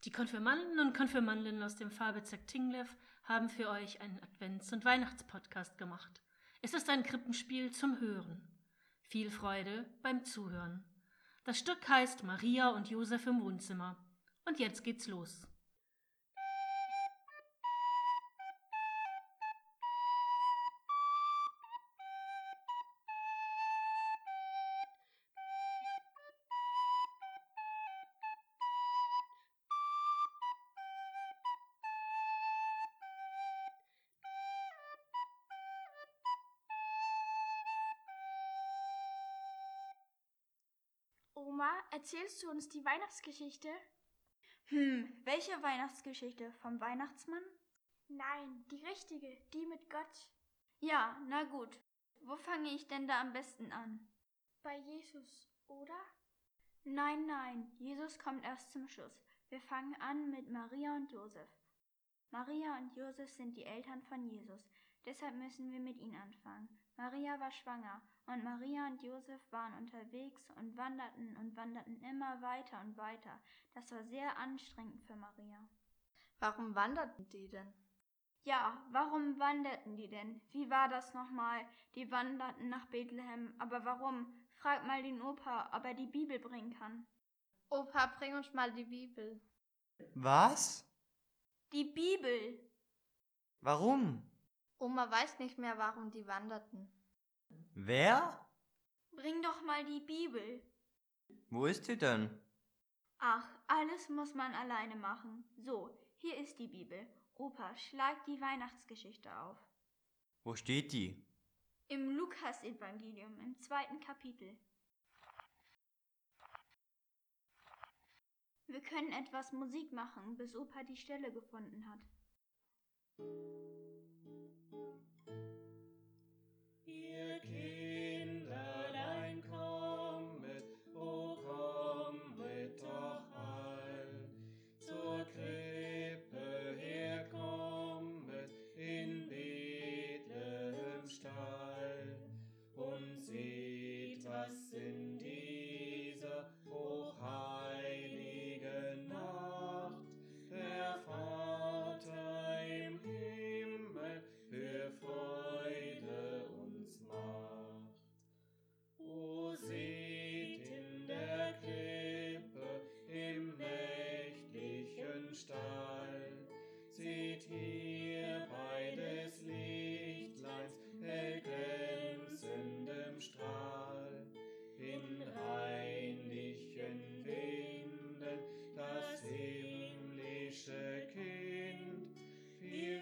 Die Konfirmanden und Konfirmandinnen aus dem Pfarrbezirk Tinglev haben für euch einen Advents- und Weihnachtspodcast gemacht. Es ist ein Krippenspiel zum Hören. Viel Freude beim Zuhören. Das Stück heißt Maria und Josef im Wohnzimmer. Und jetzt geht's los. Oma, erzählst du uns die Weihnachtsgeschichte? Welche Weihnachtsgeschichte? Vom Weihnachtsmann? Nein, die richtige, die mit Gott. Ja, na gut. Wo fange ich denn da am besten an? Bei Jesus, oder? Nein, Jesus kommt erst zum Schluss. Wir fangen an mit Maria und Josef. Maria und Josef sind die Eltern von Jesus, deshalb müssen wir mit ihnen anfangen. Maria war schwanger und Maria und Josef waren unterwegs und wanderten immer weiter und weiter. Das war sehr anstrengend für Maria. Warum wanderten die denn? Ja, warum wanderten die denn? Wie war das nochmal? Die wanderten nach Bethlehem, aber warum? Frag mal den Opa, ob er die Bibel bringen kann. Opa, bring uns mal die Bibel. Was? Die Bibel! Warum? Oma weiß nicht mehr, warum die wanderten. Wer? Bring doch mal die Bibel. Wo ist die denn? Ach, alles muss man alleine machen. So, hier ist die Bibel. Opa, schlag die Weihnachtsgeschichte auf. Wo steht die? Im Lukas-Evangelium, im 2. Kapitel. Wir können etwas Musik machen, bis Opa die Stelle gefunden hat. Ihr Kinderlein kommet, o kommet doch all, zur Krippe herkommet, in Bethlehem Stall, und seht, was in dieser hochheiligen Nacht der Vater im Himmel für Freude uns macht. O seht in der Krippe im nächtlichen Stall, seht hier beides Lichtleins erglänzendem Strahl, in reinlichen Windeln das himmlische Kind, viel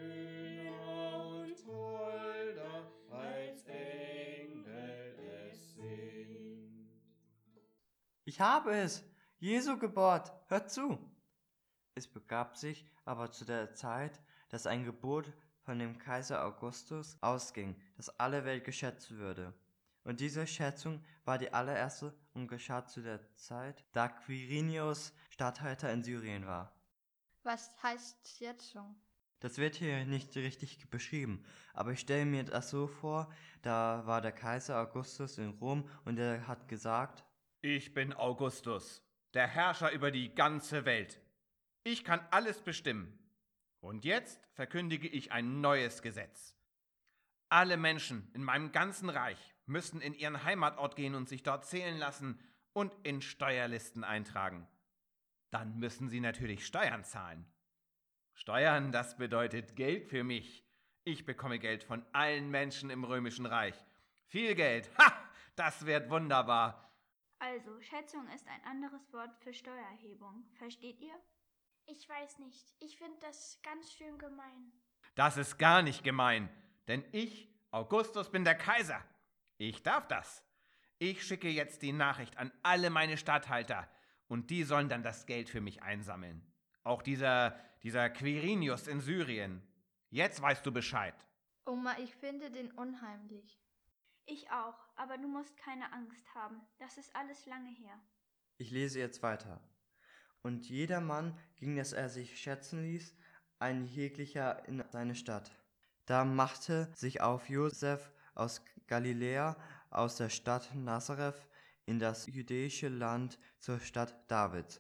schöner und holder als Engel es sind. Ich habe es! Jesu Geburt! Hört zu! Es begab sich aber zu der Zeit, dass ein Gebot von dem Kaiser Augustus ausging, dass alle Welt geschätzt würde. Und diese Schätzung war die allererste und geschah zu der Zeit, da Quirinius Statthalter in Syrien war. Was heißt Schätzung? Das wird hier nicht richtig beschrieben, aber ich stelle mir das so vor, da war der Kaiser Augustus in Rom und er hat gesagt: Ich bin Augustus, der Herrscher über die ganze Welt. Ich kann alles bestimmen. Und jetzt verkündige ich ein neues Gesetz. Alle Menschen in meinem ganzen Reich müssen in ihren Heimatort gehen und sich dort zählen lassen und in Steuerlisten eintragen. Dann müssen sie natürlich Steuern zahlen. Steuern, das bedeutet Geld für mich. Ich bekomme Geld von allen Menschen im Römischen Reich. Viel Geld, das wird wunderbar. Also, Schätzung ist ein anderes Wort für Steuererhebung. Versteht ihr? Ich weiß nicht. Ich finde das ganz schön gemein. Das ist gar nicht gemein, denn ich, Augustus, bin der Kaiser. Ich darf das. Ich schicke jetzt die Nachricht an alle meine Statthalter und die sollen dann das Geld für mich einsammeln. Auch dieser Quirinius in Syrien. Jetzt weißt du Bescheid. Oma, ich finde den unheimlich. Ich auch, aber du musst keine Angst haben. Das ist alles lange her. Ich lese jetzt weiter. Und jedermann ging, dass er sich schätzen ließ, ein jeglicher in seine Stadt. Da machte sich auf Josef aus Galiläa, aus der Stadt Nazareth, in das jüdische Land zur Stadt Davids,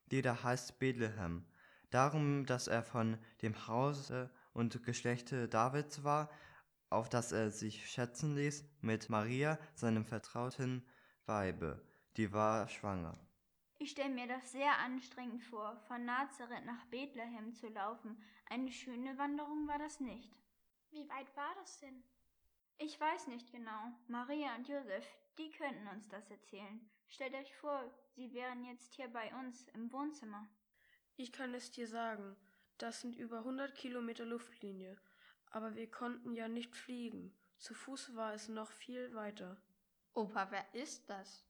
die da heißt Bethlehem. Darum, dass er von dem Hause und Geschlechte Davids war, auf das er sich schätzen ließ mit Maria, seinem vertrauten Weibe, die war schwanger. Ich stelle mir das sehr anstrengend vor, von Nazareth nach Bethlehem zu laufen. Eine schöne Wanderung war das nicht. Wie weit war das denn? Ich weiß nicht genau. Maria und Josef, die könnten uns das erzählen. Stellt euch vor, sie wären jetzt hier bei uns im Wohnzimmer. Ich kann es dir sagen, das sind über 100 Kilometer Luftlinie, aber wir konnten ja nicht fliegen. Zu Fuß war es noch viel weiter. Opa, wer ist das?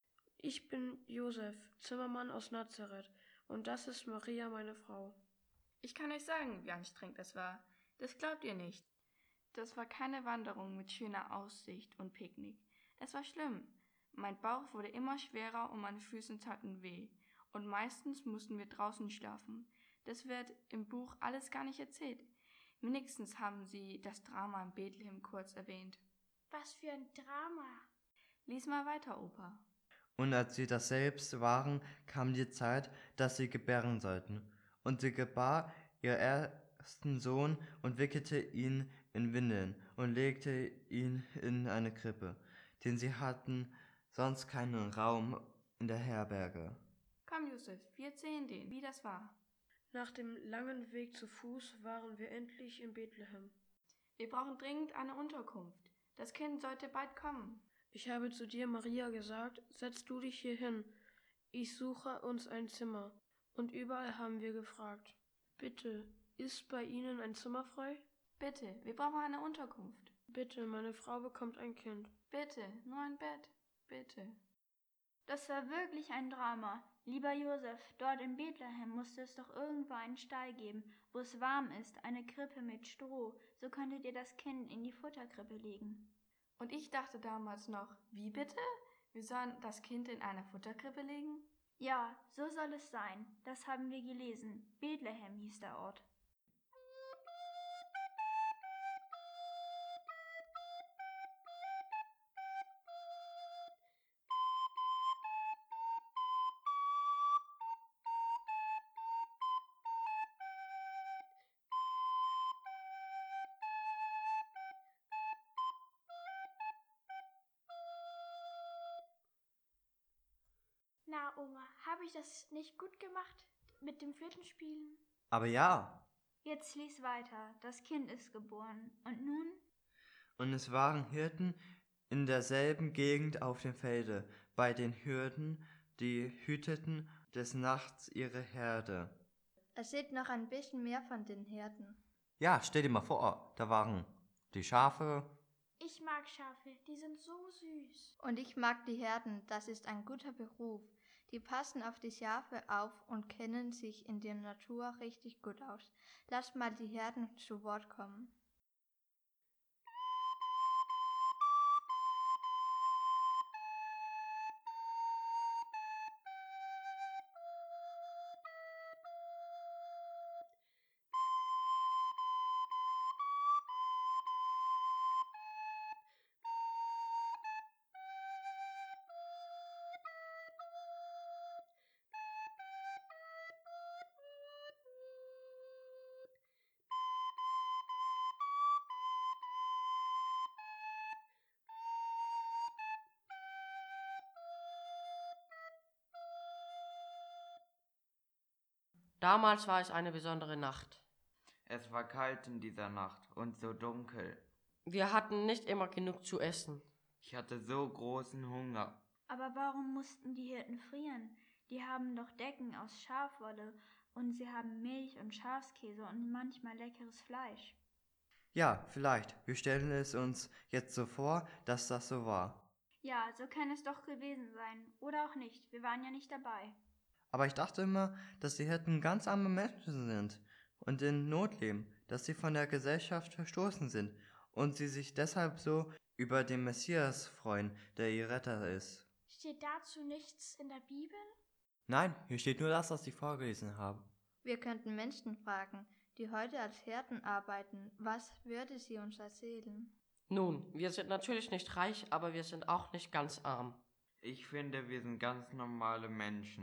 Ich bin Josef, Zimmermann aus Nazareth, und das ist Maria, meine Frau. Ich kann euch sagen, wie anstrengend es war. Das glaubt ihr nicht. Das war keine Wanderung mit schöner Aussicht und Picknick. Es war schlimm. Mein Bauch wurde immer schwerer und meine Füße taten weh. Und meistens mussten wir draußen schlafen. Das wird im Buch alles gar nicht erzählt. Wenigstens haben sie das Drama in Bethlehem kurz erwähnt. Was für ein Drama. Lies mal weiter, Opa. Und als sie das selbst waren, kam die Zeit, dass sie gebären sollten. Und sie gebar ihr ersten Sohn und wickelte ihn in Windeln und legte ihn in eine Krippe, denn sie hatten sonst keinen Raum in der Herberge. Komm, Josef, wir erzählen denen, wie das war. Nach dem langen Weg zu Fuß waren wir endlich in Bethlehem. Wir brauchen dringend eine Unterkunft. Das Kind sollte bald kommen. Ich habe zu dir, Maria, gesagt, setz du dich hier hin. Ich suche uns ein Zimmer. Und überall haben wir gefragt. Bitte, ist bei Ihnen ein Zimmer frei? Bitte, wir brauchen eine Unterkunft. Bitte, meine Frau bekommt ein Kind. Bitte, nur ein Bett. Bitte. Das war wirklich ein Drama. Lieber Josef, dort in Bethlehem musste es doch irgendwo einen Stall geben, wo es warm ist, eine Krippe mit Stroh. So könntet ihr das Kind in die Futterkrippe legen. Und ich dachte damals noch, wie bitte? Wir sollen das Kind in eine Futterkrippe legen? Ja, so soll es sein. Das haben wir gelesen. Bethlehem hieß der Ort. Na, Oma, habe ich das nicht gut gemacht mit dem Flötenspielen? Aber ja, Jetzt lies weiter. Das Kind ist geboren. Und nun? und es waren Hirten in derselben Gegend auf dem Felde, bei den Hürden, die hüteten des Nachts ihre Herde. Es sieht noch ein bisschen mehr von den Herden. Ja, stell dir mal vor, da waren die Schafe. Ich mag Schafe, die sind so süß. Und ich mag die Herden, das ist ein guter Beruf. Die passen auf die Schafe auf und kennen sich in der Natur richtig gut aus. Lass mal die Herden zu Wort kommen. Damals war es eine besondere Nacht. Es war kalt in dieser Nacht und so dunkel. Wir hatten nicht immer genug zu essen. Ich hatte so großen Hunger. Aber warum mussten die Hirten frieren? Die haben doch Decken aus Schafwolle und sie haben Milch und Schafskäse und manchmal leckeres Fleisch. Ja, vielleicht. Wir stellen es uns jetzt so vor, dass das so war. Ja, so kann es doch gewesen sein. Oder auch nicht. Wir waren ja nicht dabei. Aber ich dachte immer, dass die Hirten ganz arme Menschen sind und in Not leben, dass sie von der Gesellschaft verstoßen sind und sie sich deshalb so über den Messias freuen, der ihr Retter ist. Steht dazu nichts in der Bibel? Nein, hier steht nur das, was ich vorgelesen habe. Wir könnten Menschen fragen, die heute als Hirten arbeiten. Was würde sie uns erzählen? Nun, wir sind natürlich nicht reich, aber wir sind auch nicht ganz arm. Ich finde, wir sind ganz normale Menschen.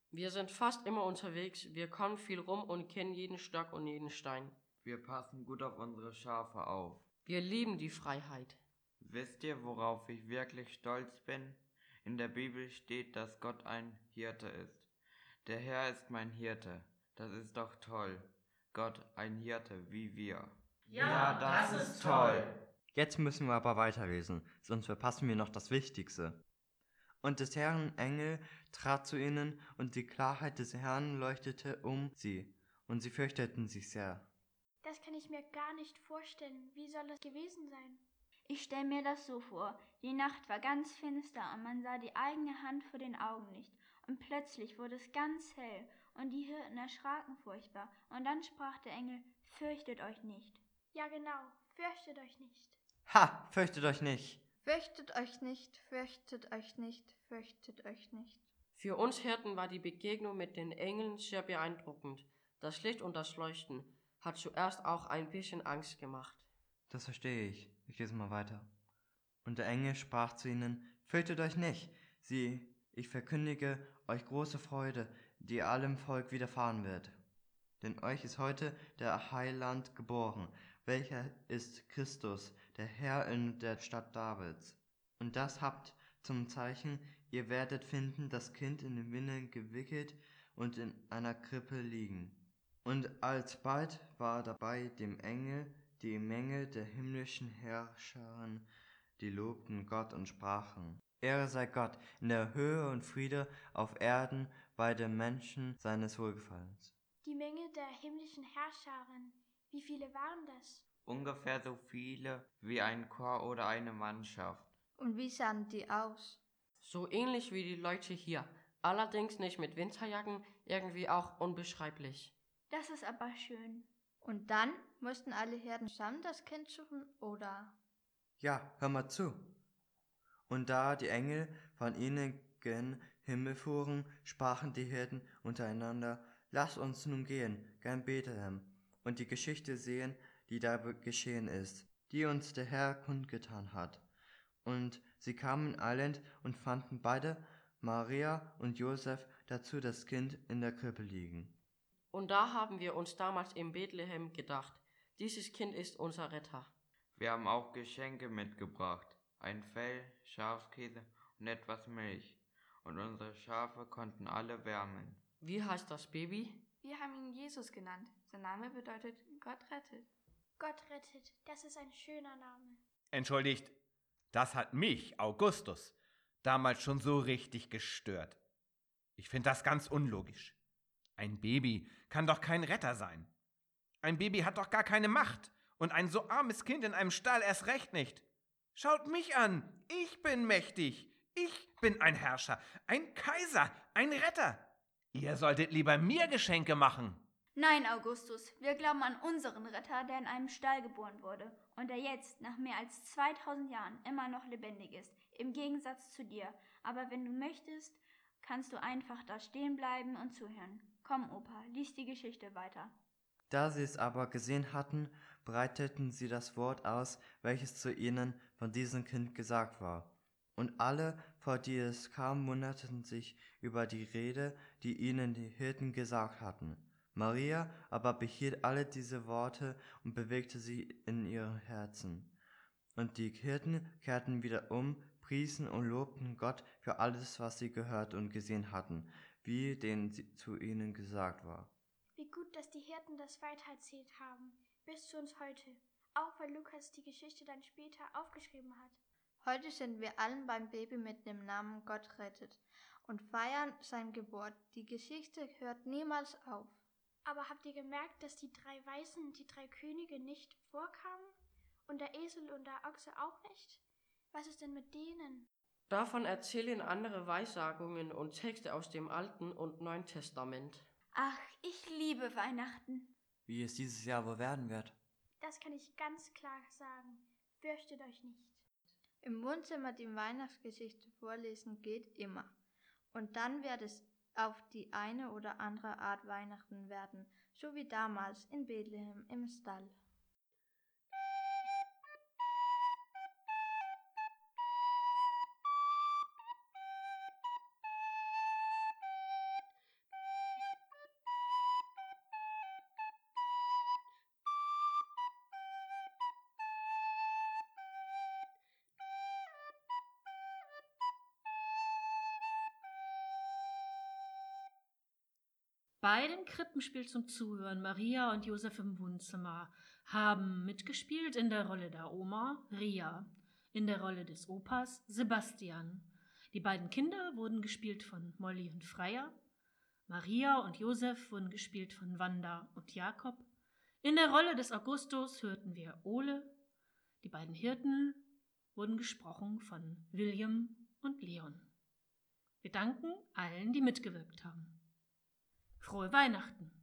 Wir sind fast immer unterwegs, wir kommen viel rum und kennen jeden Stock und jeden Stein. Wir passen gut auf unsere Schafe auf. Wir lieben die Freiheit. Wisst ihr, worauf ich wirklich stolz bin? In der Bibel steht, dass Gott ein Hirte ist. Der Herr ist mein Hirte. Das ist doch toll. Gott ein Hirte wie wir. Ja, das ist toll. Jetzt müssen wir aber weiterlesen, sonst verpassen wir noch das Wichtigste. Und des Herrn Engel trat zu ihnen, und die Klarheit des Herrn leuchtete um sie, und sie fürchteten sich sehr. Das kann ich mir gar nicht vorstellen. Wie soll das gewesen sein? Ich stelle mir das so vor. Die Nacht war ganz finster und man sah die eigene Hand vor den Augen nicht. Und plötzlich wurde es ganz hell und die Hirten erschraken furchtbar. Und dann sprach der Engel, fürchtet euch nicht. Ja genau, fürchtet euch nicht. Ha, fürchtet euch nicht. Fürchtet euch nicht, fürchtet euch nicht, fürchtet euch nicht. Für uns Hirten war die Begegnung mit den Engeln sehr beeindruckend. Das Licht und das Leuchten hat zuerst auch ein bisschen Angst gemacht. Das verstehe ich. Ich lese mal weiter. Und der Engel sprach zu ihnen, fürchtet euch nicht. Sieh, ich verkündige euch große Freude, die allem Volk widerfahren wird. Denn euch ist heute der Heiland geboren, welcher ist Christus, der Herr in der Stadt Davids. Und das habt zum Zeichen, ihr werdet finden, das Kind in den Windeln gewickelt und in einer Krippe liegen. Und alsbald war dabei dem Engel die Menge der himmlischen Herrscharen, die lobten Gott und sprachen, Ehre sei Gott in der Höhe und Friede auf Erden bei den Menschen seines Wohlgefallens. Die Menge der himmlischen Herrscharen, wie viele waren das? Ungefähr so viele wie ein Chor oder eine Mannschaft. Und wie sahen die aus? So ähnlich wie die Leute hier, allerdings nicht mit Winterjacken, irgendwie auch unbeschreiblich. Das ist aber schön. Und dann mussten alle Herden zusammen das Kind suchen, oder? Ja, hör mal zu. Und da die Engel von ihnen gen Himmel fuhren, sprachen die Hirten untereinander, lass uns nun gehen, gen Bethlehem, und die Geschichte sehen, die da geschehen ist, die uns der Herr kundgetan hat. Und sie kamen eilend und fanden beide, Maria und Josef, dazu das Kind in der Krippe liegen. Und da haben wir uns damals in Bethlehem gedacht, dieses Kind ist unser Retter. Wir haben auch Geschenke mitgebracht. Ein Fell, Schafskäse und etwas Milch. Und unsere Schafe konnten alle wärmen. Wie heißt das Baby? Wir haben ihn Jesus genannt. Sein Name bedeutet Gott rettet. Gott rettet, das ist ein schöner Name. Entschuldigt, das hat mich, Augustus, damals schon so richtig gestört. Ich finde das ganz unlogisch. Ein Baby kann doch kein Retter sein. Ein Baby hat doch gar keine Macht. Und ein so armes Kind in einem Stall erst recht nicht. Schaut mich an, ich bin mächtig. Ich bin ein Herrscher, ein Kaiser, ein Retter. Ihr solltet lieber mir Geschenke machen. Nein, Augustus, wir glauben an unseren Retter, der in einem Stall geboren wurde und der jetzt, nach mehr als 2000 Jahren, immer noch lebendig ist, im Gegensatz zu dir. Aber wenn du möchtest, kannst du einfach da stehen bleiben und zuhören. Komm, Opa, lies die Geschichte weiter. Da sie es aber gesehen hatten, breiteten sie das Wort aus, welches zu ihnen von diesem Kind gesagt war. Und alle, vor die es kam, wunderten sich über die Rede, die ihnen die Hirten gesagt hatten. Maria aber behielt alle diese Worte und bewegte sie in ihrem Herzen. Und die Hirten kehrten wieder um, priesen und lobten Gott für alles, was sie gehört und gesehen hatten, wie denen zu ihnen gesagt war. Wie gut, dass die Hirten das weitererzählt haben, bis zu uns heute. Auch weil Lukas die Geschichte dann später aufgeschrieben hat. Heute sind wir allen beim Baby mit dem Namen Gott rettet und feiern sein Geburt. Die Geschichte hört niemals auf. Aber habt ihr gemerkt, dass die 3 Weisen und die 3 Könige nicht vorkamen? Und der Esel und der Ochse auch nicht? Was ist denn mit denen? Davon erzählen andere Weissagungen und Texte aus dem Alten und Neuen Testament. Ach, ich liebe Weihnachten. Wie es dieses Jahr wohl werden wird. Das kann ich ganz klar sagen. Fürchtet euch nicht. Im Wohnzimmer die Weihnachtsgeschichte vorlesen geht immer. Und dann wird es auf die eine oder andere Art Weihnachten werden, so wie damals in Bethlehem im Stall. Bei dem Krippenspiel zum Zuhören Maria und Josef im Wohnzimmer haben mitgespielt in der Rolle der Oma Ria, in der Rolle des Opas Sebastian. Die beiden Kinder wurden gespielt von Molly und Freya. Maria und Josef wurden gespielt von Wanda und Jakob. In der Rolle des Augustus hörten wir Ole. Die beiden Hirten wurden gesprochen von William und Leon. Wir danken allen, die mitgewirkt haben. Frohe Weihnachten!